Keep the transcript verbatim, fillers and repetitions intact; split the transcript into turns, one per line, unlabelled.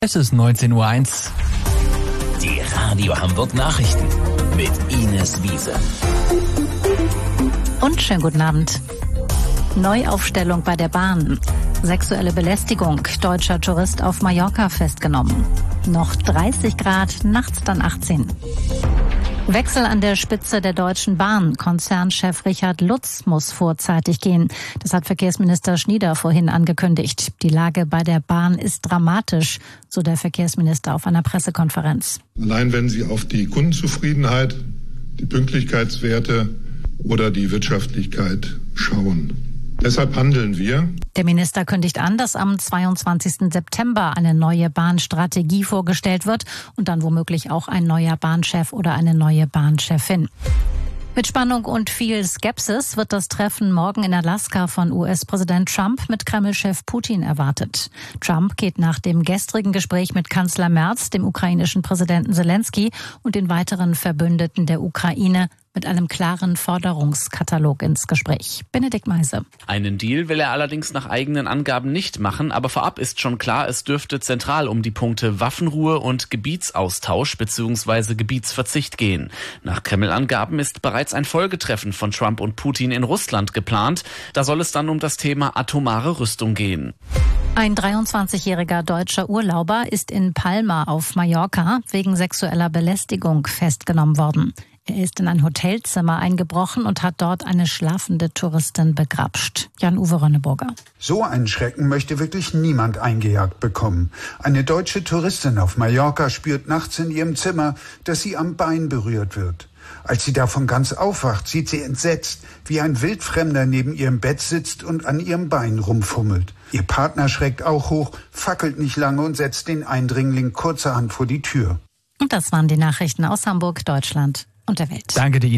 Es ist neunzehn Uhr eins.
Die Radio Hamburg Nachrichten mit Ines Wiese.
Und schönen guten Abend. Neuaufstellung bei der Bahn. Sexuelle Belästigung. Deutscher Tourist auf Mallorca festgenommen. Noch dreißig Grad, nachts dann achtzehn. Wechsel an der Spitze der Deutschen Bahn. Konzernchef Richard Lutz muss vorzeitig gehen. Das hat Verkehrsminister Schnieder vorhin angekündigt. Die Lage bei der Bahn ist dramatisch, so der Verkehrsminister auf einer Pressekonferenz.
Allein wenn Sie auf die Kundenzufriedenheit, die Pünktlichkeitswerte oder die Wirtschaftlichkeit schauen. Deshalb handeln wir.
Der Minister kündigt an, dass am zweiundzwanzigsten September eine neue Bahnstrategie vorgestellt wird und dann womöglich auch ein neuer Bahnchef oder eine neue Bahnchefin. Mit Spannung und viel Skepsis wird das Treffen morgen in Alaska von U S-Präsident Trump mit Kreml-Chef Putin erwartet. Trump geht nach dem gestrigen Gespräch mit Kanzler Merz, dem ukrainischen Präsidenten Selensky und den weiteren Verbündeten der Ukraine mit einem klaren Forderungskatalog ins Gespräch. Benedikt Meise.
Einen Deal will er allerdings nach eigenen Angaben nicht machen, aber vorab ist schon klar, es dürfte zentral um die Punkte Waffenruhe und Gebietsaustausch bzw. Gebietsverzicht gehen. Nach Kreml-Angaben ist bereits ein Folgetreffen von Trump und Putin in Russland geplant. Da soll es dann um das Thema atomare Rüstung gehen.
Ein dreiundzwanzigjähriger deutscher Urlauber ist in Palma auf Mallorca wegen sexueller Belästigung festgenommen worden. Er ist in ein Hotelzimmer eingebrochen und hat dort eine schlafende Touristin begrapscht. Jan-Uwe Rönneburger.
So einen Schrecken möchte wirklich niemand eingejagt bekommen. Eine deutsche Touristin auf Mallorca spürt nachts in ihrem Zimmer, dass sie am Bein berührt wird. Als sie davon ganz aufwacht, sieht sie entsetzt, wie ein Wildfremder neben ihrem Bett sitzt und an ihrem Bein rumfummelt. Ihr Partner schreckt auch hoch, fackelt nicht lange und setzt den Eindringling kurzerhand vor die Tür.
Und das waren die Nachrichten aus Hamburg, Deutschland und der Welt.
Danke dir, Ines.